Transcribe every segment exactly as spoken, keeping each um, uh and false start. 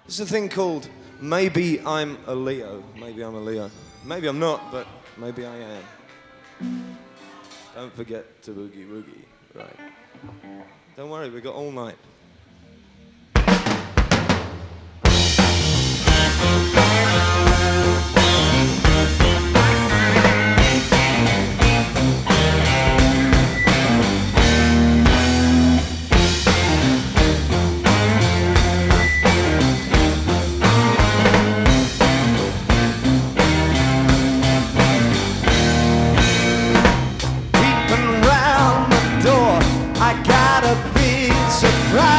There's a thing called Maybe I'm a Leo. Maybe I'm a Leo. Maybe I'm not, but maybe I am. Don't forget to boogie woogie. Right. Don't worry, we got all night. I got a big surprise.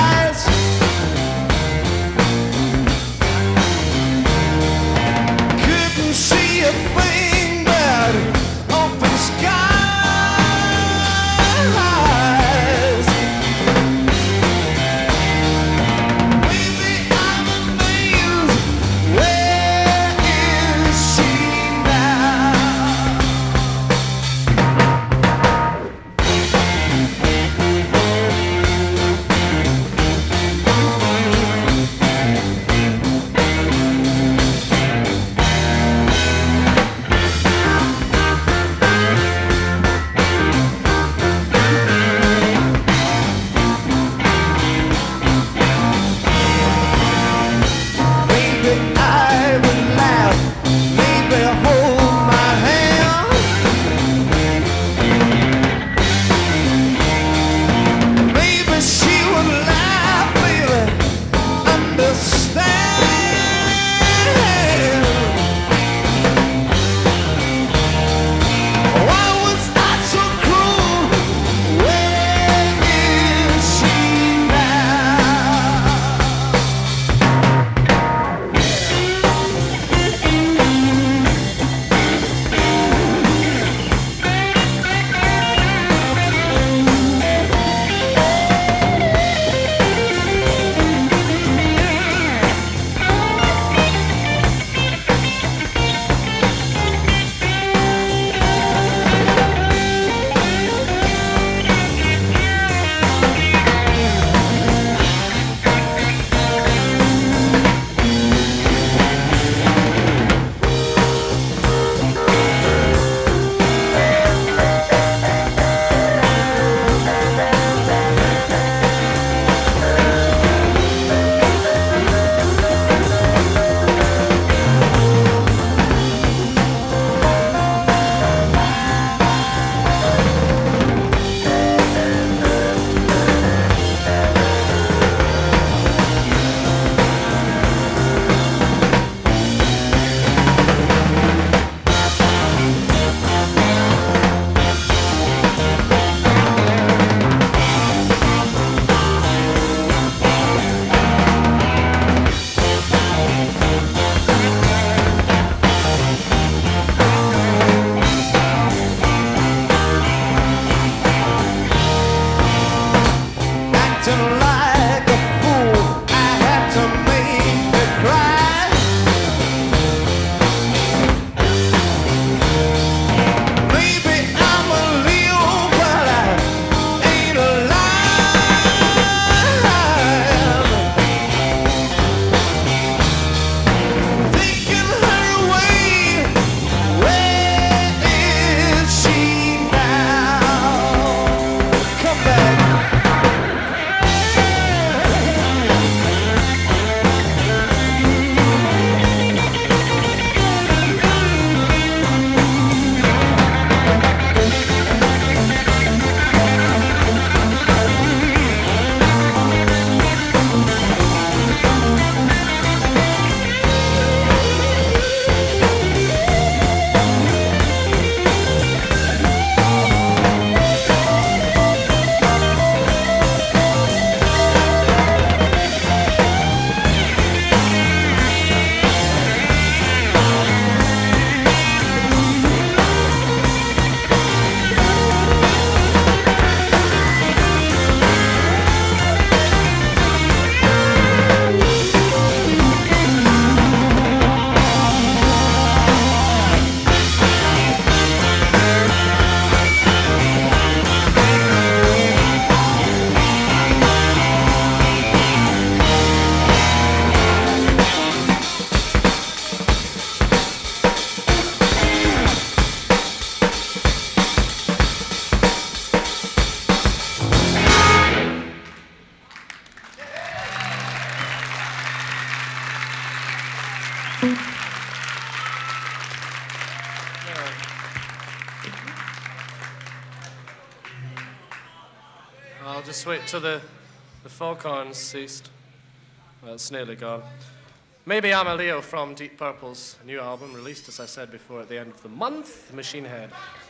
just wait till the, the folk horns ceased. Well, it's nearly gone. Maybe I'm a Leo from Deep Purple's new album, released, as I said before, at the end of the month, Machine Head.